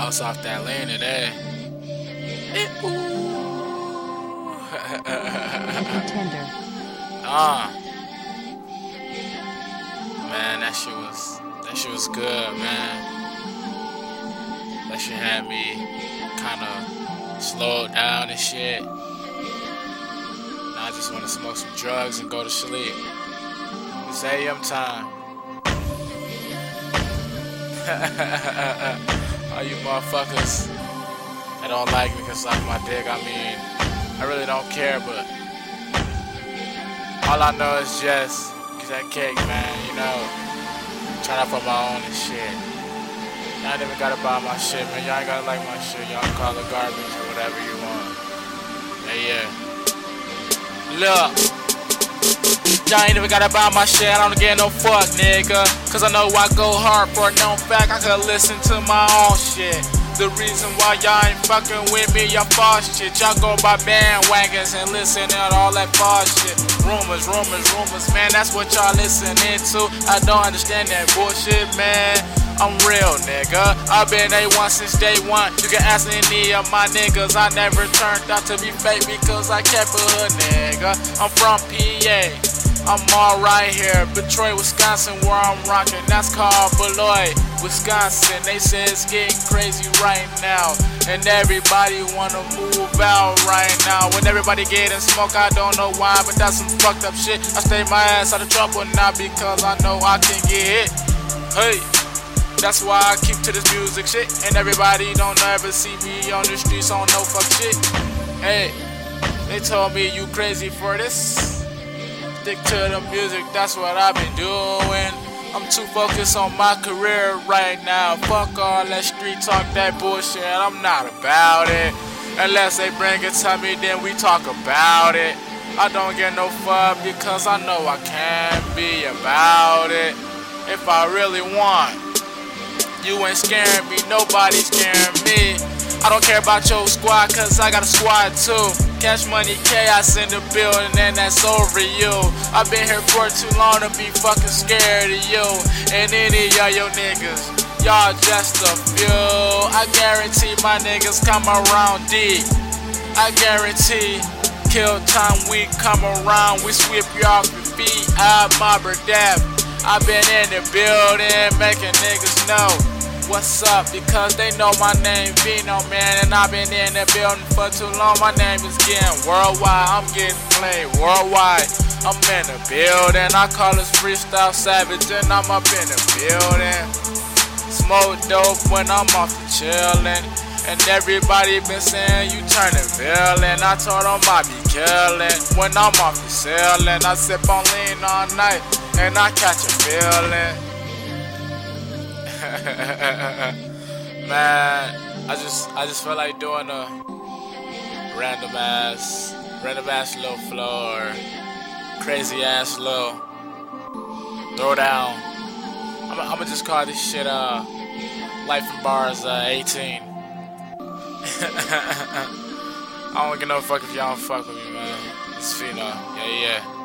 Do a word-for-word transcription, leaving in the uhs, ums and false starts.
I was off that lane today. It, ooh. Contender. Ah. Man, that shit was that shit was good, man. That shit had me kinda slowed down and shit. Now I just wanna smoke some drugs and go to sleep. It's A M time. All you motherfuckers that don't like me cause suck my dick, I mean, I really don't care, but all I know is just get that cake, man, you know, try to put my own and shit. Y'all ain't even gotta buy my shit, man, y'all ain't gotta like my shit, y'all can call it garbage or whatever you want. Yeah, yeah. Look, y'all ain't even gotta buy my shit, I don't get no fuck, nigga. Cause I know I go hard for a known fact, I could listen to my own shit. The reason why y'all ain't fucking with me, y'all false shit. Y'all go by bandwagons and listen to all that false shit. Rumors, rumors, rumors, man, that's what y'all listening to. I don't understand that bullshit, man. I'm real, nigga. I've been A one since day one. You can ask any of my niggas. I never turned out to be fake because I kept a hood, nigga. I'm from P A. I'm all right here, Detroit, Wisconsin, where I'm rocking. That's called Beloit, Wisconsin. They say it's getting crazy right now, and everybody wanna move out right now. When everybody getting smoke, I don't know why, but that's some fucked up shit. I stay my ass out of trouble now because I know I can get hit. Hey, that's why I keep to this music shit, and everybody don't ever see me on the streets on no fuck shit. Hey, they told me you crazy for this. Stick to the music, that's what I've been doing. I'm too focused on my career right now. Fuck all that street talk, that bullshit, I'm not about it. Unless they bring it to me, then we talk about it. I don't get no fuck because I know I can be about it. If I really want, you ain't scaring me, nobody's scaring me. I don't care about your squad cause I got a squad too. Cash money, chaos in the building, and that's over you. I've been here for too long to be fucking scared of you and any of y'all yo niggas. Y'all just a few. I guarantee my niggas come around deep. I guarantee kill time we come around, we sweep you off your feet. I mob or death. I've been in the building making niggas know what's up, because they know my name Vino, man, and I've been in the building for too long. My name is getting worldwide, I'm getting played worldwide. I'm in the building, I call this Freestyle Savage, and I'm up in the building. Smoke dope when I'm off the chillin', and everybody been saying you turning villain. I told them I be killin' when I'm off the ceiling. I sip on lean all night, and I catch a feeling. Man, I just I just felt like doing a random ass random ass little flow or crazy ass little throw down. I'm I'm gonna just call this shit uh Life in Bars uh, eighteen. I don't give no fuck if y'all don't fuck with me, man. It's Fino. Yeah, yeah.